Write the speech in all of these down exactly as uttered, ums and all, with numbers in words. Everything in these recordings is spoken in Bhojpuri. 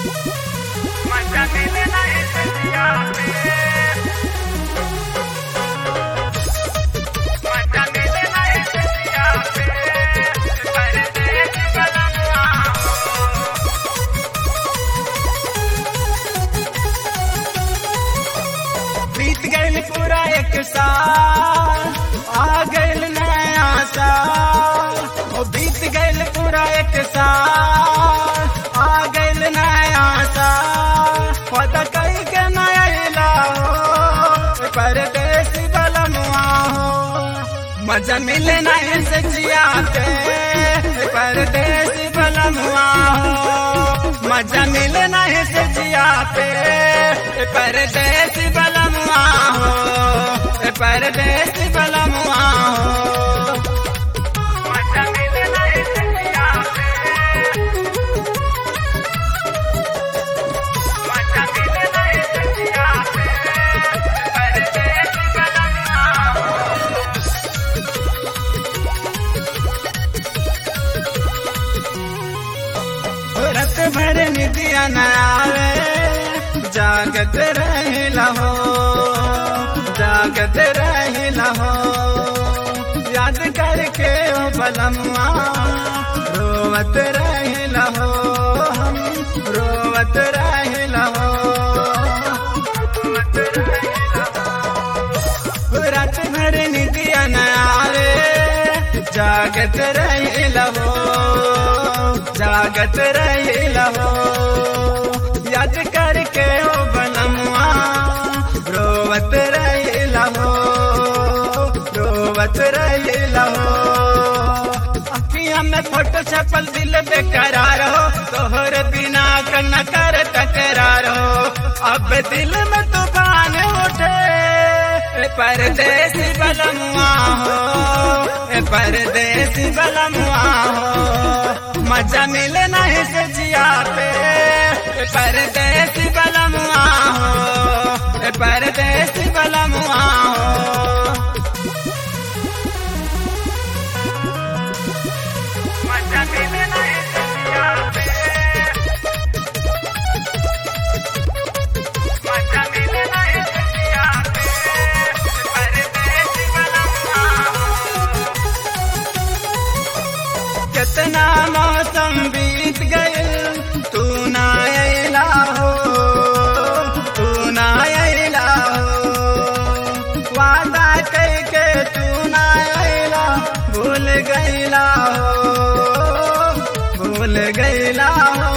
मजा मिले नहीं सजिया पे, मजा मिले नहीं सजिया पे, परदेस बलमुआ बीत गइल पूरा एक साल, आ गइल नया साल। ओ बीत गइल पूरा एक साल, आ गइल नया साल। पता कई के नया हो परदेसी बलमुआ हो, मजा मिले नहीं सजिया पे परदेसी बलमुआ हो, मजा मिले नहीं सजिया पे परदेसी बलमुआ हो, परदेसी बलमुआ हो, मजा मिले नहीं सजिया पे, मजा मिले नहीं सजिया पे, परदेसी बलमुआ हो। रात भर निदिया न आवे, जागत रहिला हो, जागत रहिला हो। याद करके ओ बलमुआ रोवत रहिला हो, हम रोवत रहिला हो, रोवत रहिला हो। रात भर निदिया न आवे, जागत रहिला हो, जागत रहिला हो। याद करके ओ बलमुआ रोवत रहिला हो, रोवत रहिला हो। अखियां में फोटो छपल दिल बेकरार हो, तोहर बिना न कर तकरार हो। अब दिल में तूफान उठे परदेसी बलमुआ हो, परदेसी बलमुआ हो, मजा मिले नहीं सजिया पे परदेसी बलमुआ हो, परदेसी बलमुआ हो, मजा मिले नहीं सजिया पे, मजा मिले नहीं सजिया पे, परदेसी बलमुआ हो। कितना मौसम बीत गइल, तू ना अइला हो, तू ना अइला हो। वादा कइके तू ना अइला, भूल गइला हो, भूल गइला हो,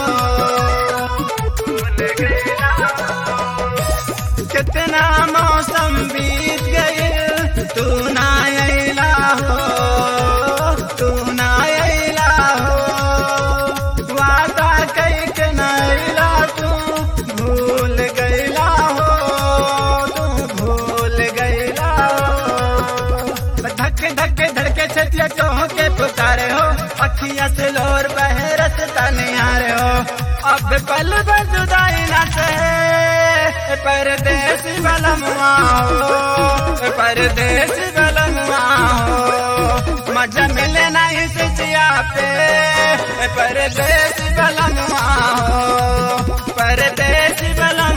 भूल गइला हो। कितना मौसम बीत गइल, तू ना अइला हो, तू ना अइला हो। वादा कइके नइला, तू भूल गइला हो, तू भूल गइला हो। धक धक धड़के छतिया चोह के पुकारे हो, अखियां से लोर बहे रसता निहारे हो। अब पल भर जुदाई न सहे परदेसी बलमुआ हो, परदेसी बलमुआ हो, मजा मिले नहीं सजिया पे परदेसी बलमुआ हो, परदेसी बलमुआ